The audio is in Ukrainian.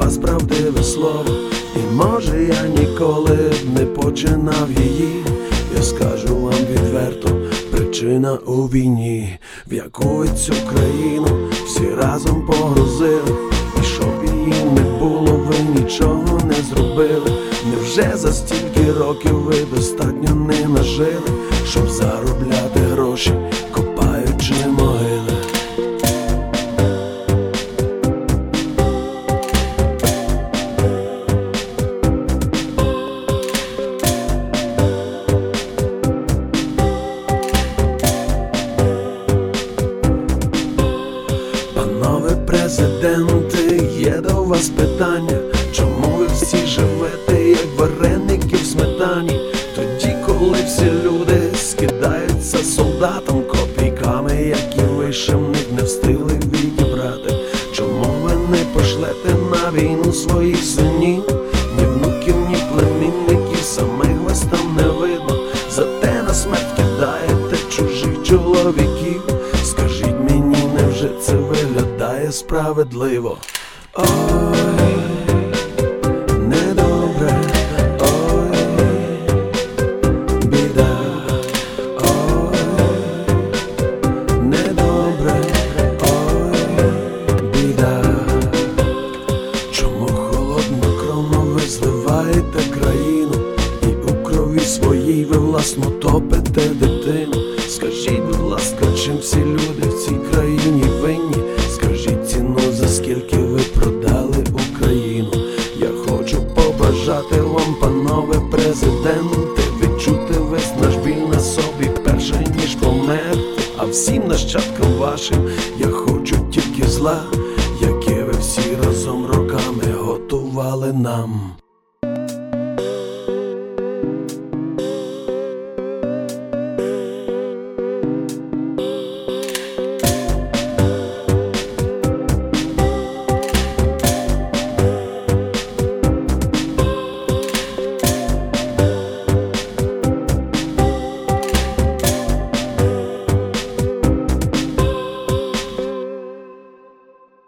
вас правдиве слово. І може я ніколи б не починав її. Я скажу вам відверто, причина у війні, в яку ви цю країну всі разом погрузили. І щоб її не було, ви нічого не зробили. Невже за стільки років ви достатньо не нажили, щоб заробляти гроші, копаючи могили? Панове президенти, є до вас питання: чому ви всі живете, як вареники в сметані? Тоді, коли всі люди скидаються солдатам копійками, які ви ще в них не встигли відібрати. Чому ви не пошлете на війну своїх синів? Ні внуків, ні племінників, самих вас там не видно. Зате на смерть кидаєте чужих чоловіків. Скажіть мені, невже це виглядає справедливо? Ой, недобре, ой, біда, ой, недобре, ой, біда. Чому холоднокровно ви зливаєте країну, і у крові своїй ви власно топите дитину? Скажіть, будь ласка, чим всі люди в цій країні винні? Скажіть ціну, за скільки ви продали Україну. Я хочу побажати вам, панове президенти, відчути весь наш біль на собі, перше ніж померти. А всім нащадкам вашим я хочу тільки зла, яке ви всі разом роками готували нам.